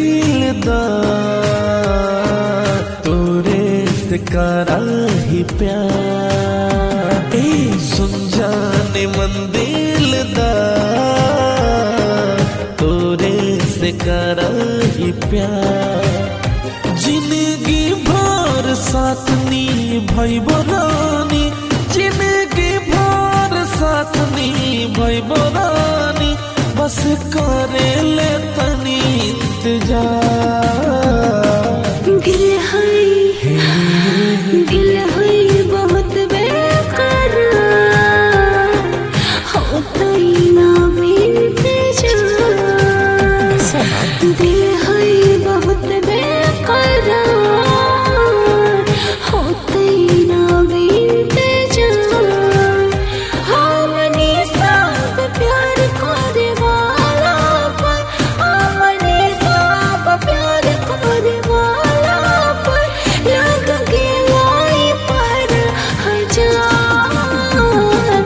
दिलदार तोरे से करा ही प्यार। सुन जाने मन दिलदार तोरे से करा ही प्यार। जिंदगी भर साथ निभाइबो रानी, जिंदगी भर साथ निभाइबो रानी, बस करे ले तनी इंतजार। दिल है बहुत बेकरार, होता ही ना इंतजार। दिल है बहुत बेकरार, होता ही ना इंतजार। हमने सब प्यार करे वाला पर, हमने सब प्यार करे वाला पर लग गया पर हजार।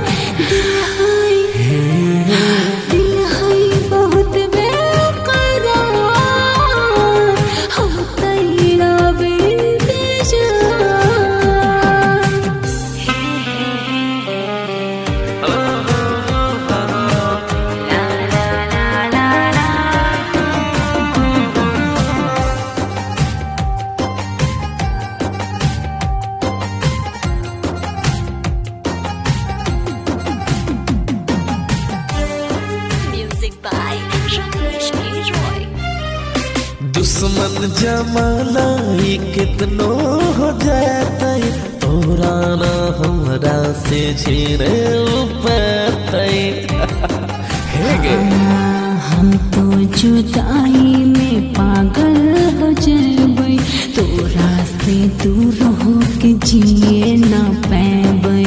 दिल है बहुत बेकरार, होता ही ना दुश्मन जमालाई कितनो हो जाते, तोरा ना हमरा से छीने पाते। हम तो जुदाई में पागल हो जाबै, तोरा से दूर हो के जिए ना पाबै।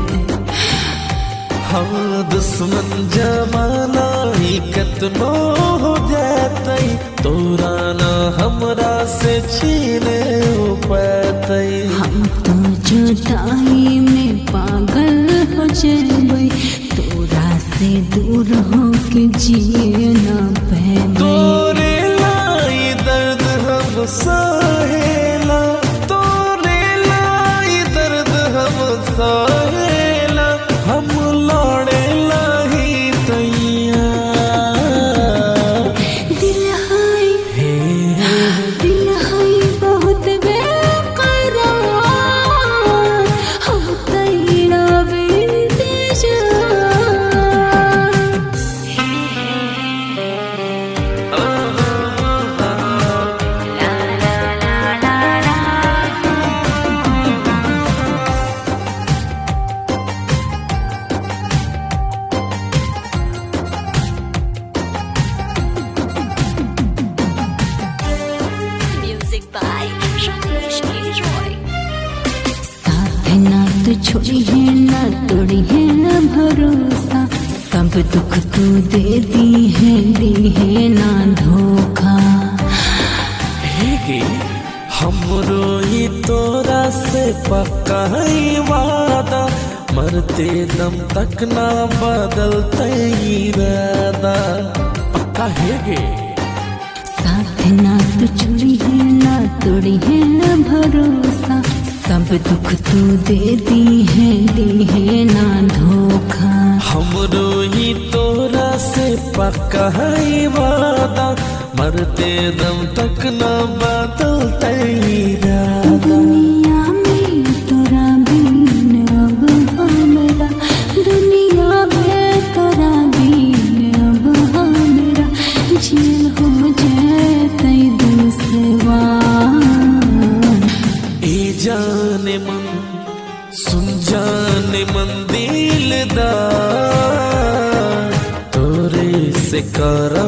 हाँ दुश्मन जमालाई कितनो हो जाते, तोरा ना हमरा से छीने पाते। हम तो जुदाई में पागल हो जाबै, तोरा से दूर हो के जिए ना पाबै। तोरे लाई दर्द हम सहेला, तोरे लाई दर्द हम सहेला, हम लड़े लाई तैयार। दिल है बहुत बेकरार, होता ही ना तो छोड़ी है ना तोड़ी है ना भरोसा, सब दुख तू दे दी है ना धोखा। हमरो ये तोरा से पक्का है वादा, मरते दम तक ना बदलते इरादा। पक्का है गे साथ ना तो छोड़ी है ना तोड़ी है ना भरोसा, सब दुख तू दे दी है ना धोखा। हमरो ही तोरा से पक्का है वादा, मरते दम तक ना बदलते इरादा। दुनिया में तोरा बिन अब हमरा, दुनिया में तोरा बिन अब हमरा, जेल हो जाते दुश्वार। जाने मन सुन जाने मन दिलदार तोरे से करा